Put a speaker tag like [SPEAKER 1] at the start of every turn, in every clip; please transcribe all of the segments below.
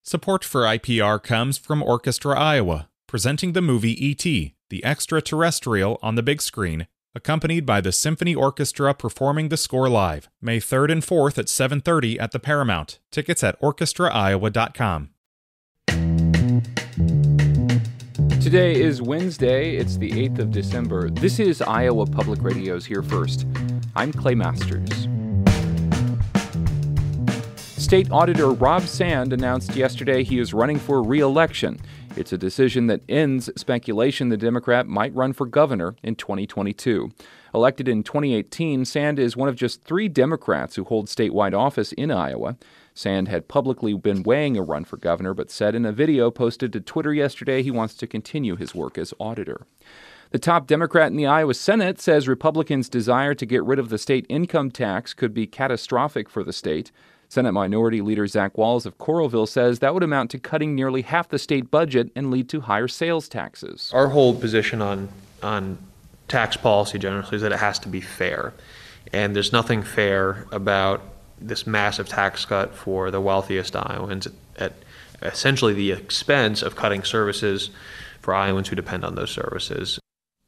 [SPEAKER 1] Support for IPR comes from Orchestra Iowa, presenting the movie E.T., the extraterrestrial on the big screen, accompanied by the Symphony Orchestra performing the score live, May 3rd and 4th at 7:30 at the Paramount. Tickets at orchestraiowa.com.
[SPEAKER 2] Today is Wednesday. It's the 8th of December. This is Iowa Public Radio's Here First. I'm Clay Masters. State Auditor Rob Sand announced yesterday he is running for re-election. It's a decision that ends speculation the Democrat might run for governor in 2022. Elected in 2018, Sand is one of just 3 Democrats who hold statewide office in Iowa. Sand had publicly been weighing a run for governor, but said in a video posted to Twitter yesterday he wants to continue his work as auditor. The top Democrat in the Iowa Senate says Republicans' desire to get rid of the state income tax could be catastrophic for the state. Senate Minority Leader Zach Walz of Coralville says that would amount to cutting nearly half the state budget and lead to higher sales taxes.
[SPEAKER 3] Our whole position on tax policy generally is that it has to be fair. And there's nothing fair about this massive tax cut for the wealthiest Iowans at essentially the expense of cutting services for Iowans who depend on those services.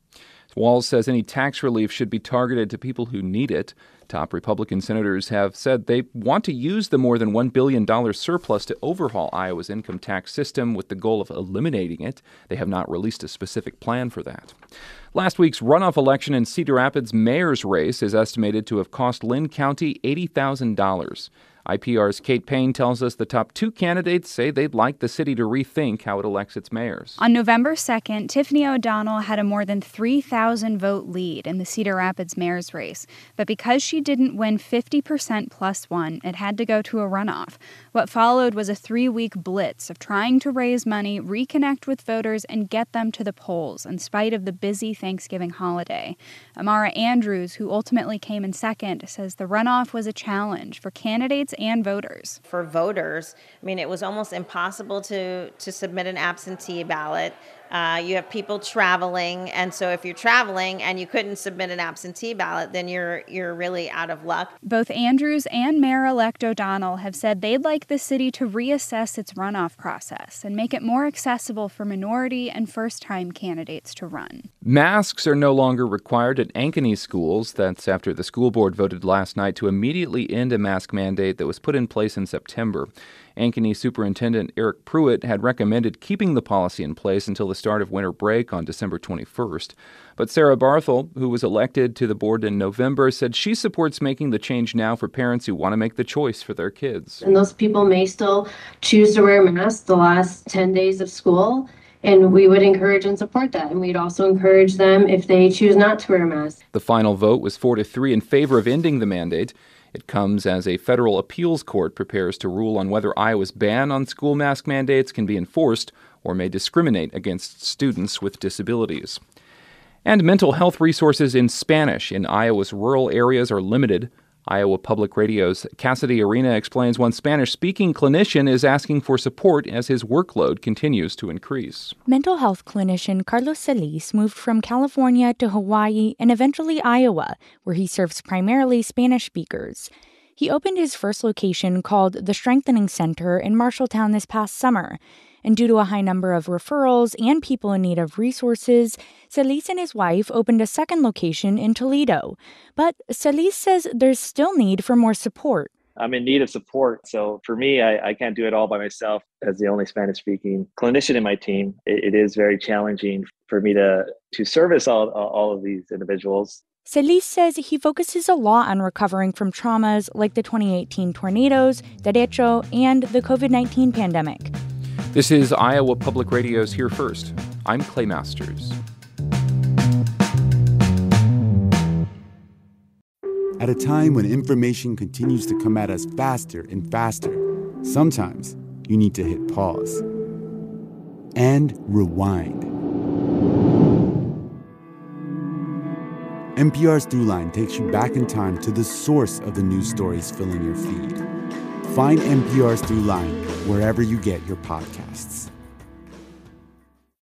[SPEAKER 2] Walz says any tax relief should be targeted to people who need it. Top Republican senators have said they want to use the more than $1 billion surplus to overhaul Iowa's income tax system with the goal of eliminating it. They have not released a specific plan for that. Last week's runoff election in Cedar Rapids' mayor's race is estimated to have cost Linn County $80,000. IPR's Kate Payne tells us the top 2 candidates say they'd like the city to rethink how it elects its mayors.
[SPEAKER 4] On November 2nd, Tiffany O'Donnell had a more than 3,000 vote lead in the Cedar Rapids mayor's race. But because she didn't win 50% plus 1, it had to go to a runoff. What followed was a 3-week blitz of trying to raise money, reconnect with voters, and get them to the polls in spite of the busy Thanksgiving holiday. Amara Andrews, who ultimately came in second, says the runoff was a challenge for candidates and voters.
[SPEAKER 5] For voters, I mean, it was almost impossible to submit an absentee ballot. You have people traveling, and so if you're traveling and you couldn't submit an absentee ballot, then you're really out of luck.
[SPEAKER 4] Both Andrews and Mayor-elect O'Donnell have said they'd like the city to reassess its runoff process and make it more accessible for minority and first-time candidates to run.
[SPEAKER 2] Masks are no longer required at Ankeny schools. That's after the school board voted last night to immediately end a mask mandate that was put in place in September. Ankeny Superintendent Eric Pruitt had recommended keeping the policy in place until the start of winter break on December 21st. But Sarah Barthel, who was elected to the board in November, said she supports making the change now for parents who want to make the choice for their kids.
[SPEAKER 6] And those people may still choose to wear masks the last 10 days of school, and we would encourage and support that. And we'd also encourage them if they choose not to wear masks.
[SPEAKER 2] The final vote was 4-3 in favor of ending the mandate. It comes as a federal appeals court prepares to rule on whether Iowa's ban on school mask mandates can be enforced or may discriminate against students with disabilities. And mental health resources in Spanish in Iowa's rural areas are limited. Iowa Public Radio's Cassidy Arena explains one Spanish-speaking clinician is asking for support as his workload continues to increase.
[SPEAKER 7] Mental health clinician Carlos Solis moved from California to Hawaii and eventually Iowa, where he serves primarily Spanish speakers. He opened his first location called the Strengthening Center in Marshalltown this past summer. And due to a high number of referrals and people in need of resources, Solis and his wife opened a second location in Toledo. But Solis says there's still need for more support.
[SPEAKER 8] I'm in need of support. So for me, I can't do it all by myself as the only Spanish-speaking clinician in my team. It is very challenging for me to service all of these individuals.
[SPEAKER 7] Solis says he focuses a lot on recovering from traumas like the 2018 tornadoes, derecho, and the COVID-19 pandemic.
[SPEAKER 2] This is Iowa Public Radio's Here First. I'm Clay Masters.
[SPEAKER 9] At a time when information continues to come at us faster and faster, sometimes you need to hit pause and rewind. NPR's Throughline takes you back in time to the source of the news stories filling your feed. Find NPR's Throughline wherever you get your podcasts.